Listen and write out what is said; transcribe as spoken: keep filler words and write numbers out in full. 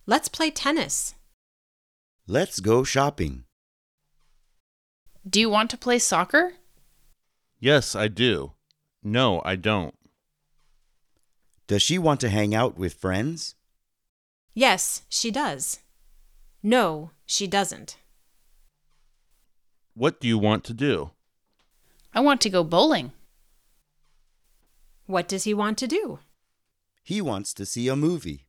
Let's play tennis. Let's go shopping. Do you want to play soccer? Yes, I do. No, I don't. Does she want to hang out with friends? Yes, she does. No, she doesn't. What do you want to do? I want to go bowling. What does he want to do? He wants to see a movie.